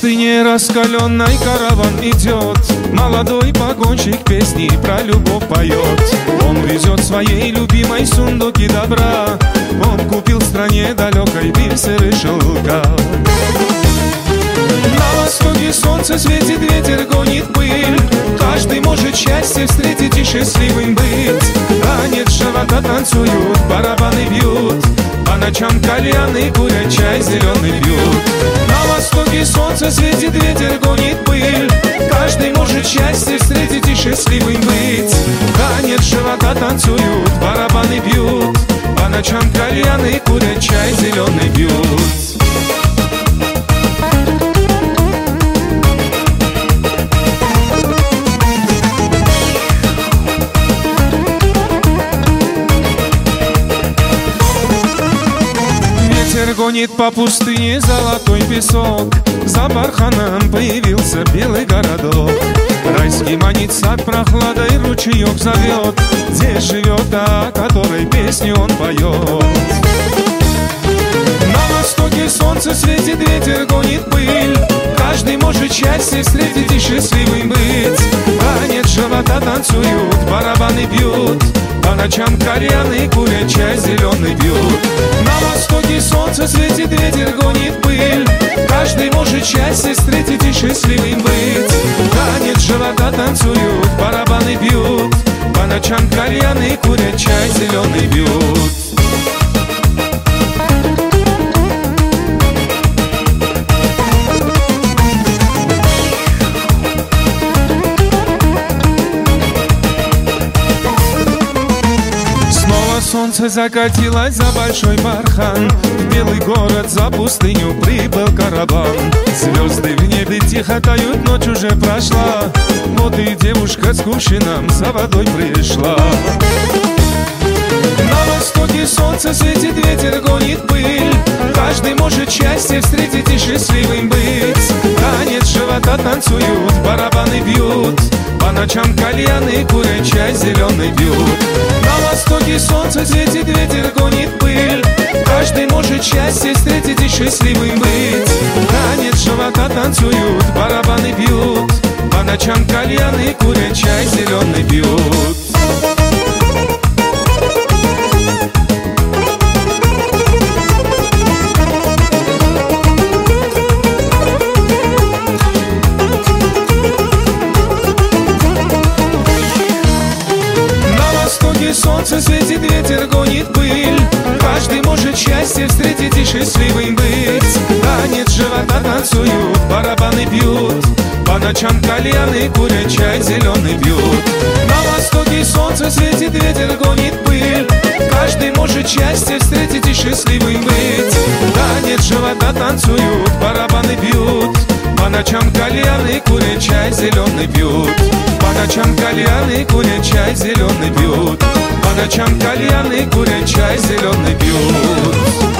пустыне раскаленной караван идет, молодой погонщик песни про любовь поет. Он везет своей любимой сундуки добра, он купил в стране далекой бисер и шелка. На востоке солнце светит, ветер гонит пыль, каждый может счастье встретить и счастливым быть. Танец живота танцуют, барабаны бьют, по ночам кальяны курят, чай зеленый пьют. На востоке солнце светит, ветер гонит пыль, каждый может счастье встретить и счастливым быть. Танец живота танцуют, барабаны бьют, по ночам кальяны курят, чай зеленый пьют. Ветер гонит по пустыне золотой песок, за барханом появился белый городок. Райский манит сад прохладой, ручеек зовет, здесь живет та, о которой песню он поет. На востоке солнце светит, ветер гонит пыль, каждый может счастье встретить и счастливым быть. Танец живота танцуют, барабаны бьют, по ночам кальяны курят, чай зеленый пьют. На востоке солнце светит, ветер гонит пыль, каждый может счастье встретить и счастливым быть. Танец живота танцуют, барабаны бьют, по ночам кальяны курят, чай зеленый пьют. Солнце закатилось за большой бархан, в белый город за пустыню прибыл караван. Звезды в небе тихо тают, ночь уже прошла, вот и девушка с кувшином за водой пришла. На востоке солнце светит, ветер гонит пыль, каждый может счастье встретить и счастливым быть. Танец живота танцуют, барабаны бьют, по ночам кальяны курят, чай зеленый пьют. На востоке солнце светит, ветер гонит пыль, каждый может счастье встретить и счастливым быть. Танец живота танцуют, барабаны бьют, по ночам кальяны курят, чай зеленый пьют. Солнце светит, ветер гонит пыль, каждый может счастье встретить и счастливым быть. Танец живота танцуют, барабаны бьют, по ночам кальяны курят, чай зеленый пьют. На востоке солнце светит, ветер гонит пыль, каждый может счастье встретить и счастливым быть. Танец живота танцуют, барабаны бьют, по ночам кальяны курят, чай зеленый пьют. По ночам кальяны курят, чай зеленый пьют, по ночам кальяны курят, чай зеленый пьют.